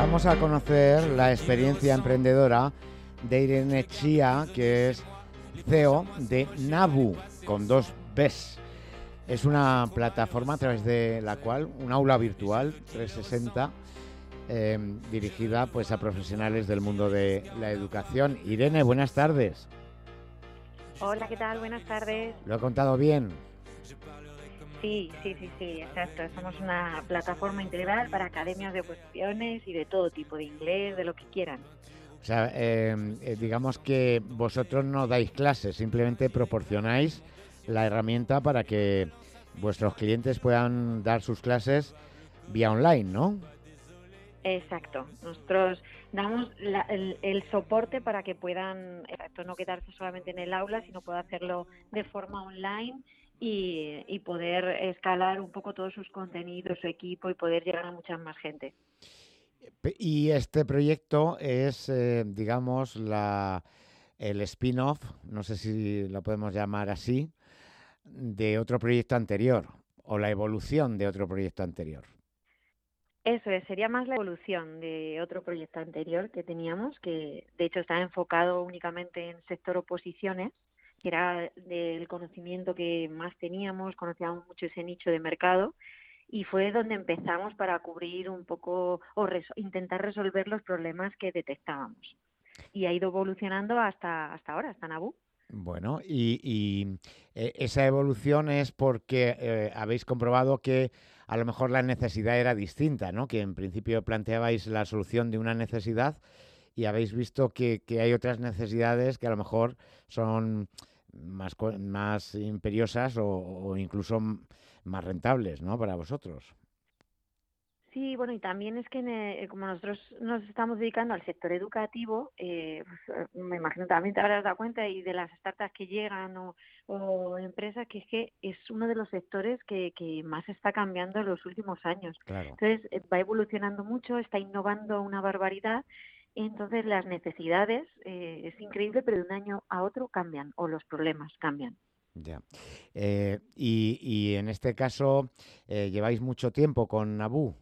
vamos a conocer la experiencia emprendedora de Irene Chía, que es CEO de Nabu, con dos Bs. Es una plataforma a través de la cual, un aula virtual 360, dirigida pues a profesionales del mundo de la educación. Irene, buenas tardes. Hola, ¿qué tal? Buenas tardes. ¿Lo he contado bien? Sí, exacto. Somos una plataforma integral para academias de oposiciones y de todo tipo, de inglés, de lo que quieran. O sea, digamos que vosotros no dais clases, simplemente proporcionáis la herramienta para que vuestros clientes puedan dar sus clases vía online, ¿no? Exacto. Nosotros damos el soporte para que puedan, exacto, no quedarse solamente en el aula, sino poder hacerlo de forma online y poder escalar un poco todos sus contenidos, su equipo y poder llegar a mucha más gente. Y este proyecto es, digamos, el spin-off, no sé si lo podemos llamar así, de otro proyecto anterior o la evolución de otro proyecto anterior. Eso es, sería más la evolución de otro proyecto anterior que teníamos, que de hecho está enfocado únicamente en sector oposiciones, que era del conocimiento que más teníamos, conocíamos mucho ese nicho de mercado y fue donde empezamos para cubrir un poco o intentar resolver los problemas que detectábamos. Y ha ido evolucionando hasta ahora, hasta Nabu. Bueno, esa evolución es porque habéis comprobado que a lo mejor la necesidad era distinta, ¿no? Que en principio planteabais la solución de una necesidad y habéis visto que hay otras necesidades que a lo mejor son más imperiosas o incluso más rentables, ¿no? Para vosotros. Sí, bueno, y también es que como nosotros nos estamos dedicando al sector educativo, me imagino también te habrás dado cuenta y de las startups que llegan o empresas que es uno de los sectores que más está cambiando en los últimos años. Claro. Entonces, va evolucionando mucho, está innovando una barbaridad, entonces las necesidades, es increíble, pero de un año a otro cambian o los problemas cambian. Ya. Y en este caso, lleváis mucho tiempo con Nabú.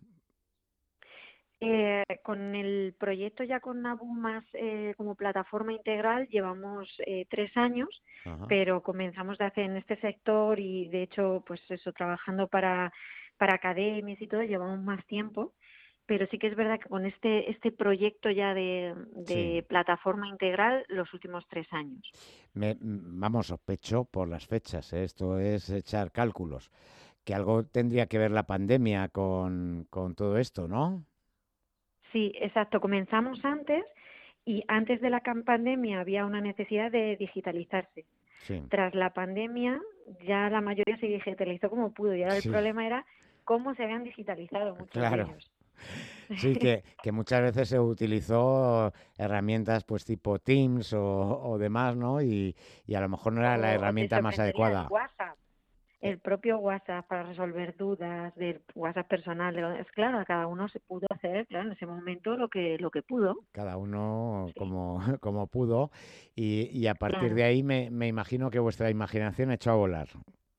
Con el proyecto ya con Nabu más como plataforma integral llevamos 3 años, Ajá. pero comenzamos de hacer en este sector y de hecho pues eso trabajando para academias y todo llevamos más tiempo, pero sí que es verdad que con este proyecto ya Sí. de plataforma integral los últimos 3 años. Vamos, sospecho por las fechas, ¿eh? Esto es echar cálculos. Que algo tendría que ver la pandemia con todo esto, ¿no? Sí, exacto. Comenzamos antes y antes de la pandemia había una necesidad de digitalizarse. Sí, Tras la pandemia, ya la mayoría se digitalizó como pudo y ahora el sí, problema era cómo se habían digitalizado muchos de claro. ellos. Sí, que muchas veces se utilizó herramientas pues tipo Teams o demás, ¿no? Y a lo mejor no era la O te herramienta más sorprendería el adecuada. WhatsApp, Eh, el propio WhatsApp para resolver dudas, del WhatsApp personal. Es claro, cada uno se pudo hacer, claro, en ese momento lo que pudo. Cada uno Sí, como pudo. Y a partir de claro. ahí me imagino que vuestra imaginación echó a volar.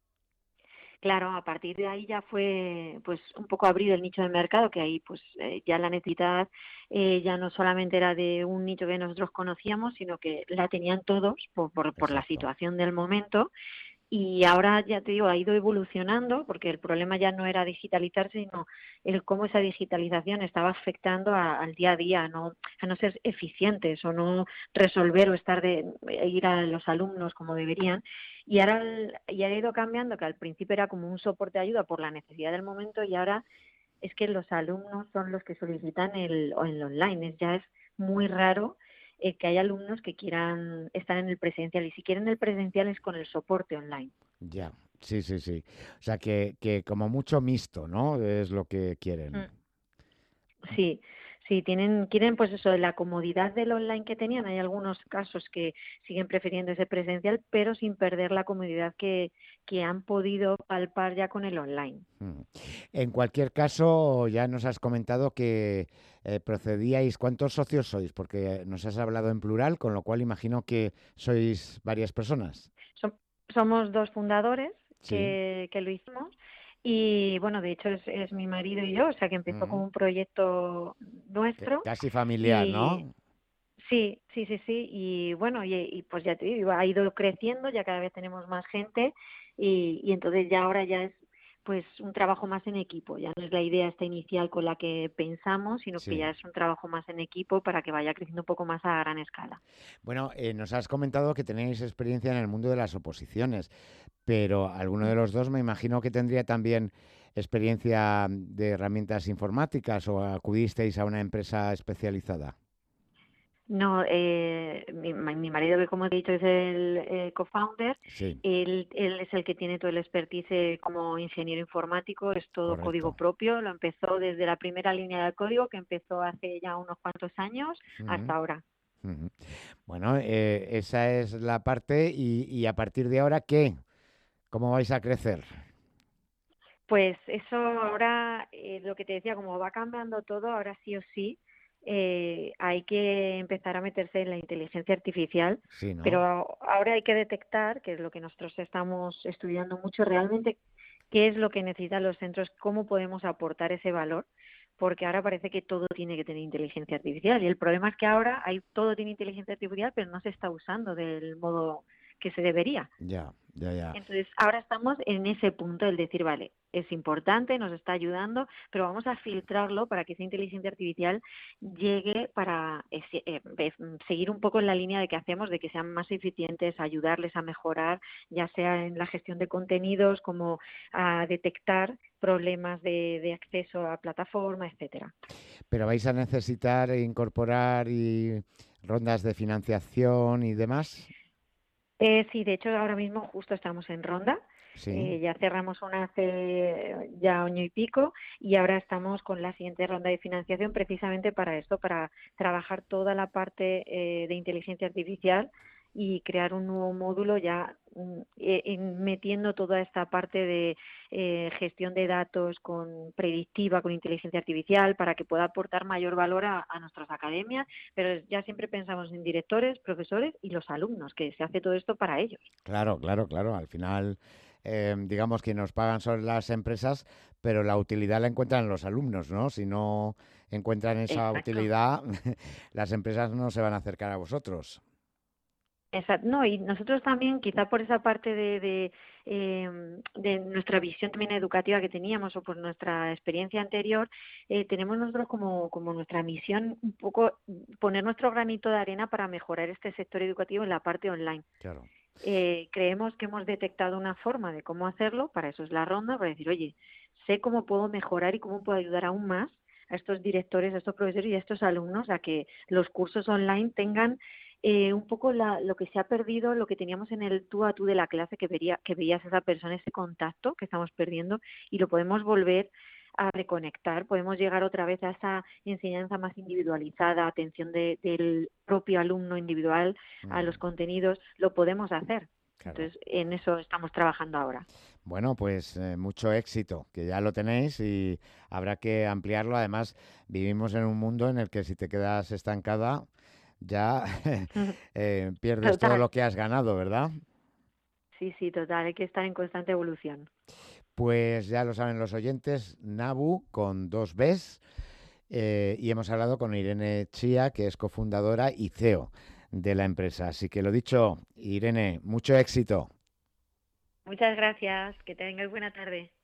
Claro, a partir de ahí ya fue pues un poco abrir el nicho de mercado, que ahí pues ya la necesidad ya no solamente era de un nicho que nosotros conocíamos, sino que la tenían todos por la Exacto. situación del momento y ahora, ya te digo, ha ido evolucionando porque el problema ya no era digitalizarse, sino el cómo esa digitalización estaba afectando al día a día, a no ser eficientes o no resolver o ir a los alumnos como deberían. Y ahora y ha ido cambiando, que al principio era como un soporte de ayuda por la necesidad del momento y ahora es que los alumnos son los que solicitan el online. Ya es muy raro que haya alumnos que quieran estar en el presencial y si quieren el presencial es con el soporte online. Ya. Sí, sí, sí. O sea que como mucho mixto, ¿no? Es lo que quieren. Mm. Sí, sí, quieren pues eso, la comodidad del online que tenían. Hay algunos casos que siguen prefiriendo ese presencial, pero sin perder la comodidad que han podido palpar ya con el online. Mm. En cualquier caso, ya nos has comentado que procedíais. ¿Cuántos socios sois? Porque nos has hablado en plural, con lo cual imagino que sois varias personas. Somos dos fundadores Sí. que lo hicimos. Y bueno, de hecho es mi marido y yo, o sea que empezó Ujú. como un proyecto nuestro Casi familiar, y ¿no? sí, sí, sí, sí. Y bueno, y pues ya te digo, ha ido creciendo, ya cada vez tenemos más gente y entonces ya ahora ya es pues un trabajo más en equipo. Ya no es la idea esta inicial con la que pensamos, sino que ya Sí. es un trabajo más en equipo para que vaya creciendo un poco más a gran escala. Bueno, nos has comentado que tenéis experiencia en el mundo de las oposiciones, pero alguno de los dos me imagino que tendría también experiencia de herramientas informáticas o acudisteis a una empresa especializada. No, mi marido, que como te he dicho es el co-founder, Sí, él es el que tiene todo el expertise como ingeniero informático, es todo código correcto. propio, lo empezó desde la primera línea de código que empezó hace ya unos cuantos años hasta Ujú, ahora. ujú. Bueno, esa es la parte y a partir de ahora, ¿qué? ¿Cómo vais a crecer? Pues eso ahora, lo que te decía, como va cambiando todo, ahora sí o sí, hay que empezar a meterse en la inteligencia artificial, Sí, pero ¿no? ahora hay que detectar, que es lo que nosotros estamos estudiando mucho, realmente qué es lo que necesitan los centros, cómo podemos aportar ese valor, porque ahora parece que todo tiene que tener inteligencia artificial y el problema es que ahora todo tiene inteligencia artificial, pero no se está usando del modo que se debería. Ya, ya, ya. Entonces, ahora estamos en ese punto del decir, vale, es importante, nos está ayudando, pero vamos a filtrarlo para que esa inteligencia artificial llegue para seguir un poco en la línea de que hacemos, de que sean más eficientes, ayudarles a mejorar, ya sea en la gestión de contenidos, como a detectar problemas de acceso a plataforma, etcétera. Pero vais a necesitar incorporar y rondas de financiación y demás. Sí, de hecho ahora mismo justo estamos en ronda. Sí. Ya cerramos una hace ya año y pico y ahora estamos con la siguiente ronda de financiación precisamente para esto, para trabajar toda la parte de inteligencia artificial y crear un nuevo módulo ya metiendo toda esta parte de gestión de datos con predictiva, con inteligencia artificial, para que pueda aportar mayor valor a nuestras academias, pero ya siempre pensamos en directores, profesores y los alumnos, que se hace todo esto para ellos. Claro, claro, claro. Al final, digamos que nos pagan son las empresas, pero la utilidad la encuentran los alumnos, ¿no? Si no encuentran esa Exacto. utilidad, las empresas no se van a acercar a vosotros. Exacto. No, y nosotros también, quizá por esa parte de nuestra visión también educativa que teníamos o por nuestra experiencia anterior, tenemos nosotros como nuestra misión un poco poner nuestro granito de arena para mejorar este sector educativo en la parte online. Claro. Creemos que hemos detectado una forma de cómo hacerlo, para eso es la ronda, para decir, oye, sé cómo puedo mejorar y cómo puedo ayudar aún más a estos directores, a estos profesores y a estos alumnos a que los cursos online tengan un poco lo que se ha perdido, lo que teníamos en el tú a tú de la clase, que veías a esa persona, ese contacto que estamos perdiendo y lo podemos volver a reconectar, podemos llegar otra vez a esa enseñanza más individualizada, atención del propio alumno individual a los Ujú, contenidos, lo podemos hacer. claro. Entonces, en eso estamos trabajando ahora. Bueno, pues mucho éxito, que ya lo tenéis y habrá que ampliarlo. Además, vivimos en un mundo en el que si te quedas estancada, ya pierdes todo Total, lo que has ganado, ¿verdad? sí, sí, total, hay que estar en constante evolución. Pues ya lo saben los oyentes, Nabu con dos Bs, y hemos hablado con Irene Chía, que es cofundadora y CEO de la empresa. Así que lo dicho, Irene, mucho éxito. Muchas gracias, que tengas buena tarde.